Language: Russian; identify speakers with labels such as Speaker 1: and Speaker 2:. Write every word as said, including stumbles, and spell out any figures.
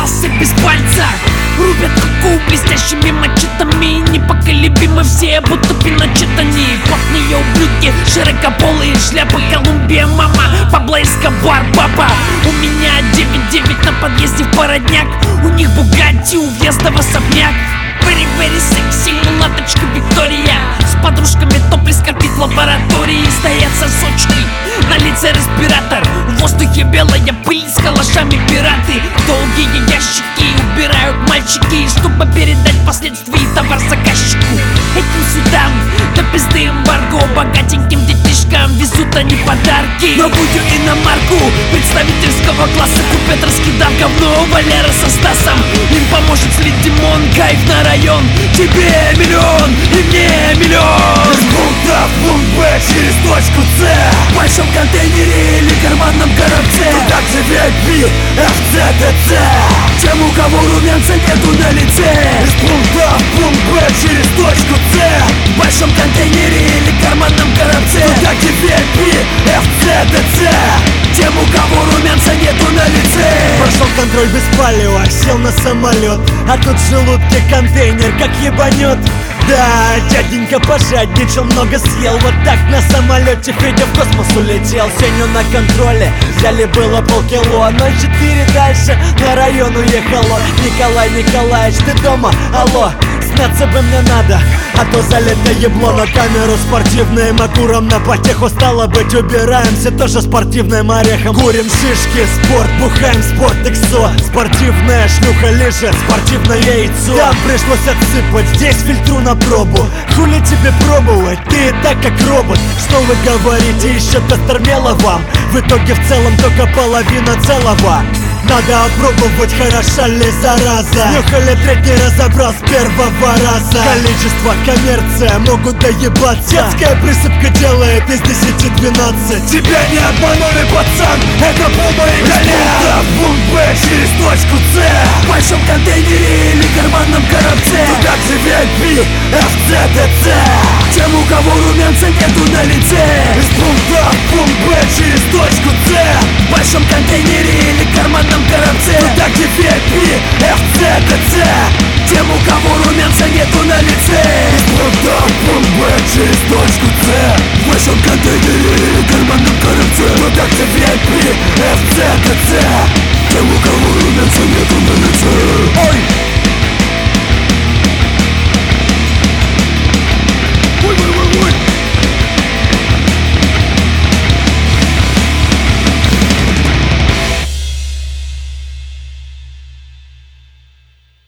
Speaker 1: классы без пальца рубят куку блестящими мачетами. Непоколебимы все, будто пиночет они. Плотные ублюдки, широкополые шляпы, Колумбия, мама, Пабло Эскобар, папа. У меня девять девять на подъезде в Породняк. У них Бугатти, у въезда в особняк. Very, very sexy, мулаточка Виктория. С подружками топлес копит в лаборатории. Стоят сосочки, на лице респиратор. В воздухе белая пыль, с калашами пираты. Долгие ящики убирают мальчики, чтобы передать последствия товар заказчику. Этим судам до пизды эмбарго. Богатеньким детишкам везут они подарки. Но будью иномарку представительского класса купят, раскидав говно Валера со Стасом. Им поможет слить Димон, кайф на район. Тебе миллион и мне миллион.
Speaker 2: Из пункта в пункт Б через точку С.
Speaker 1: В большом контейнере или карманном коробце.
Speaker 2: Тут также ви ай пи, эф цэ, тэ цэ.
Speaker 1: Тем, у кого румянца нету на лице.
Speaker 2: Из пункта в пункт Б через точку С.
Speaker 1: В большом контейнере или карманном коробце.
Speaker 2: Тут также ви ай пи, эф цэ, тэ цэ.
Speaker 1: Тем, у кого румянца нету на лице.
Speaker 2: Прошел контроль без палева, сел на самолет. А тут в желудке контейнер как ебанет. Да, дяденька пожадничал, много съел. Вот так на самолете Федя в космос улетел. Сеню на контроле взяли было полкило. ноль четыре дальше на район уехало. Николай Николаевич, ты дома? Алло, сняться бы мне надо, а то залито ебло на камеру спортивным акуром. На потеху стало быть убираемся тоже спортивным орехом. Курим шишки, спорт, бухаем, спорт, иксо. Спортивная шлюха лежит, спортивное яйцо. Там пришлось отсыпать, здесь фильтру на пробу. Хули тебе пробовать, ты и так как робот. Что вы говорите, еще тестер вам? В итоге в целом только половина целого. Надо опробовать, хороша ли зараза. Нюхали треть, не разобрал с первого раза. Количество, коммерция, могут доебаться. Детская присыпка делает из десяти двенадцать. Тебя не обманули, пацан, это Буба и Коля. Пункт Б через точку С.
Speaker 1: В большом контейнере или карманном коробце.
Speaker 2: Тут также ви ай пи, эф цэ, тэ цэ.
Speaker 1: Тем, у кого румянца нету на лице.
Speaker 2: Из пункта в пункт Б через точку С.
Speaker 1: В большом контейнере или карманном коробце.
Speaker 2: Тут также ви ай пи, эф цэ, тэ цэ.
Speaker 1: Тем, у кого румянца нету на лице.
Speaker 2: Из пункта в пункт Б через точку С.
Speaker 1: В большом контейнере или